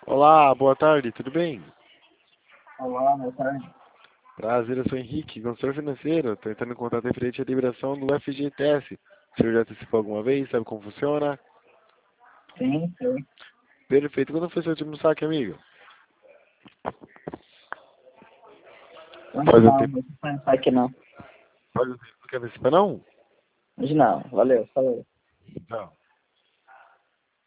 Olá, boa tarde, tudo bem? Olá, boa tarde. Prazer, eu sou Henrique, consultor financeiro. Estou entrando em contato referente à liberação do FGTS. O senhor já antecipou alguma vez? Sabe como funciona? Sim, sim. Perfeito. Quando foi seu último saque, amigo? Hoje Faz um não, tempo. não vou pensar aqui não. Faz um tempo. Não quer antecipar, não? Hoje não, valeu, falou. Não.